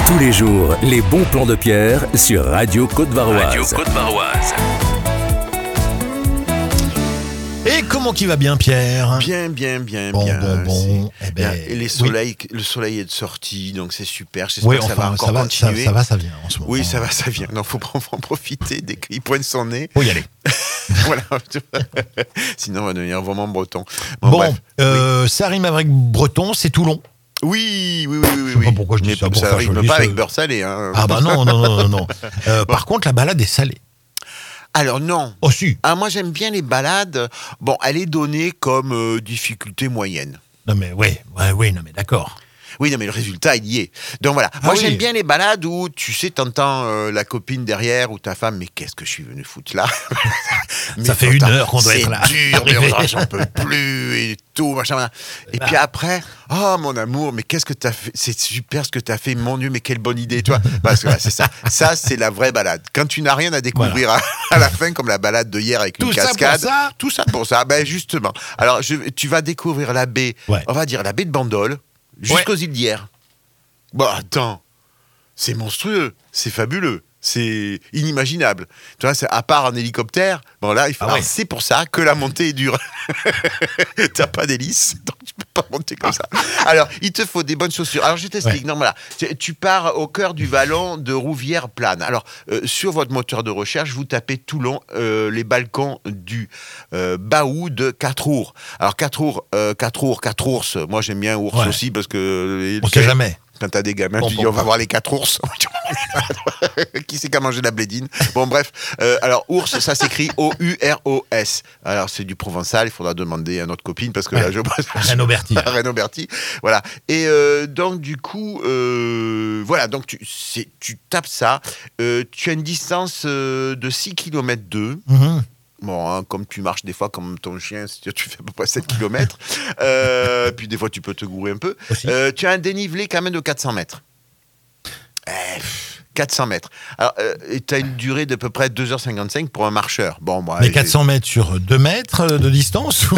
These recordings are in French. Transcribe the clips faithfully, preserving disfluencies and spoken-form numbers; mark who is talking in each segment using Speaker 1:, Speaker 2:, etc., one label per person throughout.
Speaker 1: Tous les jours, les bons plans de Pierre sur Radio Côte-Varoise. Radio Côte-Varoise.
Speaker 2: Et comment qui va bien, Pierre ?
Speaker 3: Bien, bien, bien,
Speaker 2: bon,
Speaker 3: bien.
Speaker 2: Bon, bon,
Speaker 3: eh
Speaker 2: ben,
Speaker 3: Et les soleils, oui. Le soleil est de sortie, donc c'est super. J'espère
Speaker 2: oui,
Speaker 3: que
Speaker 2: enfin,
Speaker 3: ça va encore
Speaker 2: ça va,
Speaker 3: continuer.
Speaker 2: Ça, ça va, ça vient en ce moment.
Speaker 3: Oui, ça va, ça vient. Non, faut en profiter dès qu'il pointe son nez.
Speaker 2: Faut y aller.
Speaker 3: Voilà. Sinon, on va devenir vraiment breton. Bon,
Speaker 2: bon
Speaker 3: bref,
Speaker 2: euh,
Speaker 3: oui.
Speaker 2: Ça rime avec breton, c'est Toulon.
Speaker 3: Oui, oui, oui, oui.
Speaker 2: Je sais
Speaker 3: oui.
Speaker 2: pas pourquoi je dis
Speaker 3: Mais
Speaker 2: ça. Pour
Speaker 3: ça
Speaker 2: faire
Speaker 3: rime
Speaker 2: joli,
Speaker 3: pas
Speaker 2: ça...
Speaker 3: avec beurre salé. Hein.
Speaker 2: Ah bah non, non, non, non. non. Euh, bon. Par contre, la balade est salée.
Speaker 3: Alors non.
Speaker 2: Oh si.
Speaker 3: Ah, moi j'aime bien les balades. Bon, elle est donnée comme euh, difficulté moyenne.
Speaker 2: Non mais oui, ouais, oui, non mais d'accord.
Speaker 3: Oui, non, mais le résultat, il y est. Donc voilà.
Speaker 2: Ah
Speaker 3: Moi,
Speaker 2: oui.
Speaker 3: j'aime bien les balades où, tu sais, t'entends euh, la copine derrière ou ta femme, mais qu'est-ce que je suis venu foutre là?
Speaker 2: Ça fait une heure qu'on doit être là.
Speaker 3: C'est dur, mais oh, j'en peux plus et tout, machin. Et bah. Puis après, oh mon amour, mais qu'est-ce que t'as fait? C'est super ce que t'as fait, mon Dieu, mais quelle bonne idée, toi. Parce que ouais, c'est ça. Ça, c'est la vraie balade. Quand tu n'as rien à découvrir voilà. à, à la fin, comme la balade de hier avec
Speaker 2: tout
Speaker 3: une
Speaker 2: ça
Speaker 3: cascade.
Speaker 2: Pour ça
Speaker 3: tout ça pour ça. Ben justement. Alors, je, tu vas découvrir la baie, ouais. on va dire la baie de Bandol, jusqu'aux ouais. îles d'Hyères. Bon, attends, c'est monstrueux, c'est fabuleux, c'est inimaginable. Tu vois, c'est, à part en hélicoptère, bon là, il faut, ah ouais. c'est pour ça que la montée est dure. T'as pas d'hélice, donc tu peux pas monter comme ça. Alors, il te faut des bonnes chaussures. Alors, je t'explique. Ouais. Non, voilà, tu pars au cœur du vallon de Rouvière-Plane. Alors, euh, sur votre moteur de recherche, vous tapez Toulon, euh, les balcons du euh, Baou de Quatre-Ours. Alors, Quatre-Ours, euh, Quatre-Ours, Quatre-Ours. Moi, j'aime bien ours ouais. aussi parce que.
Speaker 2: On sait jamais.
Speaker 3: Quand t'as des gamins, bon, tu dis bon, on va bon. voir les quatre ours. Qui c'est qui a mangé la blédine? Bon, bref. Euh, alors, ours, ça s'écrit O U R O S. Alors, c'est du provençal. Il faudra demander à notre copine parce que ouais. là, je.
Speaker 2: Renaud Berti.
Speaker 3: Renaud Berti. Voilà. Et euh, donc, du coup, euh, voilà. Donc, tu, c'est, tu tapes ça. Euh, tu as une distance euh, de six kilomètres deux. Mm-hmm. Bon, hein, comme tu marches des fois comme ton chien, tu fais à peu près sept kilomètres. Euh, puis des fois, tu peux te gourer un peu. Euh, tu as un dénivelé quand même de quatre cents mètres. Eh, quatre cents mètres. Alors, euh, tu as une durée d'à peu près deux heures cinquante-cinq pour un marcheur. Bon, moi,
Speaker 2: mais quatre cents mètres sur deux mètres de distance ou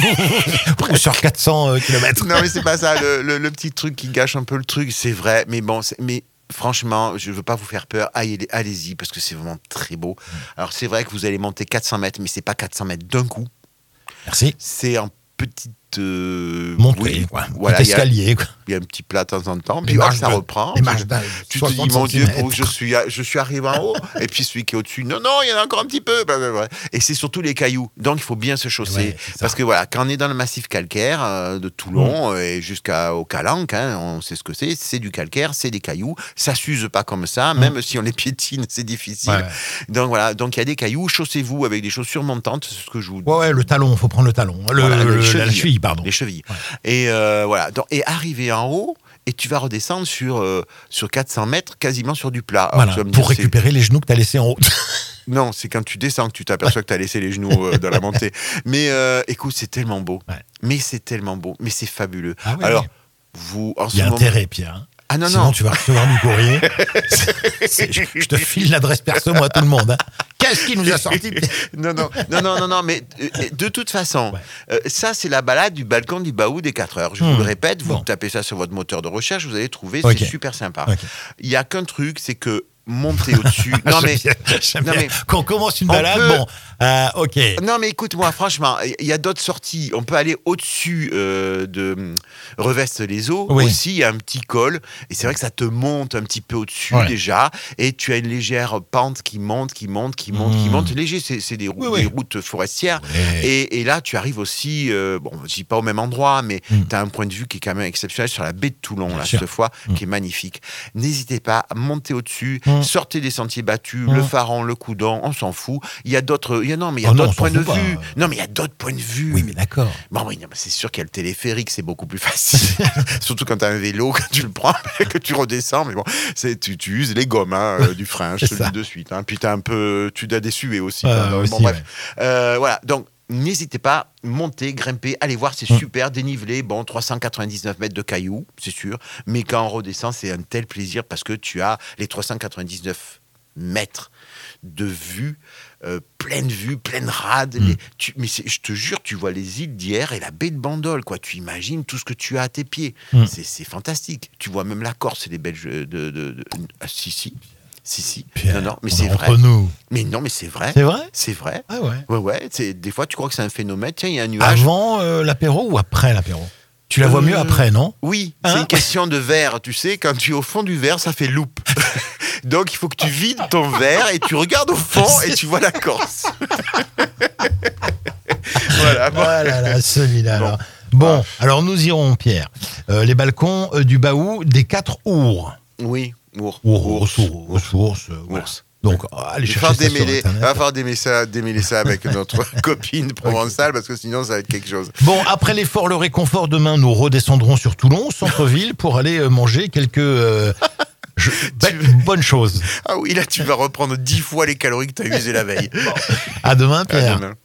Speaker 2: sur quatre cents kilomètres?
Speaker 3: Non, mais c'est pas ça. Le, le, le petit truc qui gâche un peu le truc, c'est vrai. Mais bon, c'est, mais franchement, je ne veux pas vous faire peur, allez, allez-y, parce que c'est vraiment très beau. Alors, c'est vrai que vous allez monter quatre cents mètres, mais ce n'est pas quatre cents mètres d'un coup.
Speaker 2: Merci.
Speaker 3: C'est en petite... Euh,
Speaker 2: montée,
Speaker 3: oui,
Speaker 2: quoi.
Speaker 3: Voilà,
Speaker 2: petit escalier, quoi.
Speaker 3: Il y a un petit plat de temps en temps, puis oh, ça
Speaker 2: de,
Speaker 3: reprend.
Speaker 2: Les marches
Speaker 3: tu te dis, mon Dieu, pour, je, suis, je suis arrivé en haut, et puis celui qui est au-dessus, non, non, il y en a encore un petit peu. Et c'est surtout les cailloux. Donc, il faut bien se chausser. Ouais, parce que voilà, quand on est dans le massif calcaire euh, de Toulon, mmh. et jusqu'au Calanque, hein, on sait ce que c'est, c'est du calcaire, c'est des cailloux. Ça s'use pas comme ça, mmh. même si on les piétine, c'est difficile. Ouais. Donc, voilà, donc il y a des cailloux, chaussez-vous avec des chaussures montantes, c'est ce que je vous dis.
Speaker 2: Ouais, ouais, le talon, il faut prendre le talon. Le,
Speaker 3: voilà,
Speaker 2: le,
Speaker 3: les chevilles,
Speaker 2: la cheville, pardon.
Speaker 3: Les chevilles. Ouais. Et euh, voilà, donc, et arriver en haut, et tu vas redescendre sur, euh, sur quatre cents mètres, quasiment sur du plat.
Speaker 2: Voilà, pour dire, récupérer c'est... les genoux que tu as laissés en haut.
Speaker 3: Non, c'est quand tu descends que tu t'aperçois que tu as laissé les genoux euh, dans la montée. Mais euh, écoute, c'est tellement beau. Ouais. Mais c'est tellement beau. Mais c'est fabuleux. Ah oui, alors, oui. vous, en ce
Speaker 2: Il y a
Speaker 3: moment...
Speaker 2: intérêt, Pierre.
Speaker 3: Ah non,
Speaker 2: Sinon,
Speaker 3: non.
Speaker 2: tu vas recevoir du courrier. c'est, c'est, je, je te file l'adresse perso, moi, à tout le monde. Hein. Qu'est-ce qui nous a sorti?
Speaker 3: non, non, non, non, non, non, mais euh, de toute façon, ouais. euh, ça, c'est la balade du balcon du Baou des quatre heures. Je mmh. vous le répète, vous bon. tapez ça sur votre moteur de recherche, vous allez trouver, okay. c'est super sympa. Il okay. n'y a qu'un truc, c'est que monter au-dessus. Non, mais,
Speaker 2: bien, non mais quand on commence une balade, peut... bon, euh, ok.
Speaker 3: Non, mais écoute-moi, franchement, il y a d'autres sorties. On peut aller au-dessus euh, de Reveste-les-Eaux. Oui. Aussi, il y a un petit col. Et c'est vrai que ça te monte un petit peu au-dessus ouais. déjà. Et tu as une légère pente qui monte, qui monte, qui monte, mmh. qui monte. Léger, c'est, c'est des, oui, des oui. routes forestières. Ouais. Et, et là, tu arrives aussi, euh, bon, je dis pas au même endroit, mais mmh. tu as un point de vue qui est quand même exceptionnel sur la baie de Toulon, là, cette fois, mmh. qui est magnifique. N'hésitez pas à monter au-dessus. Mmh. Sortez des sentiers battus, mmh. le Faron, le Coudon, on s'en fout. Il y a d'autres, il y a, non, mais il y a oh d'autres non, points de pas. vue. Non, mais il y a d'autres points de vue.
Speaker 2: Oui, mais d'accord.
Speaker 3: Bon, oui, non, mais c'est sûr qu'il y a le téléphérique, c'est beaucoup plus facile. Surtout quand tu as un vélo, quand tu le prends, que tu redescends. Mais bon, c'est, tu, tu uses les gommes hein, euh, du frein, je te le dis de suite. Hein. Puis t'as un peu, tu dois désuer aussi.
Speaker 2: Euh,
Speaker 3: hein,
Speaker 2: aussi
Speaker 3: bon, bref.
Speaker 2: Ouais.
Speaker 3: Euh, voilà, donc. N'hésitez pas, montez, grimpez, allez voir, c'est mmh. super, dénivelé, bon, trois cent quatre-vingt-dix-neuf mètres de cailloux, c'est sûr, mais quand on redescend, c'est un tel plaisir parce que tu as les trois cent quatre-vingt-dix-neuf mètres de vue, euh, pleine vue, pleine rade.
Speaker 2: Mm.
Speaker 3: Les, tu, mais c'est, je te jure, tu vois les îles d'Hyères et la baie de Bandol, quoi. Tu imagines tout ce que tu as à tes pieds. Mm. C'est, c'est fantastique. Tu vois même la Corse et les Belges de... de, de, de ah, si, si. Si, si.
Speaker 2: Pierre,
Speaker 3: non, non, mais c'est vrai.
Speaker 2: Entre nous.
Speaker 3: Mais non, mais c'est vrai.
Speaker 2: C'est vrai
Speaker 3: C'est vrai.
Speaker 2: Ah ouais.
Speaker 3: Ouais, ouais. C'est, des fois, tu crois que c'est un phénomène. Tiens, il y a un nuage.
Speaker 2: Avant euh, l'apéro ou après l'apéro? Tu la vois
Speaker 3: euh,
Speaker 2: mieux après, non?
Speaker 3: Oui,
Speaker 2: hein?
Speaker 3: C'est une question de verre. Tu sais, quand tu es au fond du verre, ça fait loupe. Donc, il faut que tu vides ton verre et tu regardes au fond et tu vois la Corse. Voilà. Bon.
Speaker 2: Oh là là, celui-là.
Speaker 3: Bon.
Speaker 2: Alors, bon, alors nous irons, Pierre. Euh, les balcons euh, du Baou des quatre ours.
Speaker 3: Oui, ours.
Speaker 2: Ours, ours, ours.
Speaker 3: Ours.
Speaker 2: Donc, allez
Speaker 3: Il
Speaker 2: chercher
Speaker 3: va
Speaker 2: ça sur
Speaker 3: démêler,
Speaker 2: Internet.
Speaker 3: va falloir démêler ça, démêler ça avec notre copine provençale parce que sinon ça va être quelque chose.
Speaker 2: Bon, après l'effort, le réconfort, demain nous redescendrons sur Toulon, centre-ville, pour aller euh, manger quelques euh, je, be- bonnes choses.
Speaker 3: Ah oui, là tu vas reprendre dix fois les calories que tu as usées la veille.
Speaker 2: À demain, Pierre.
Speaker 3: À demain.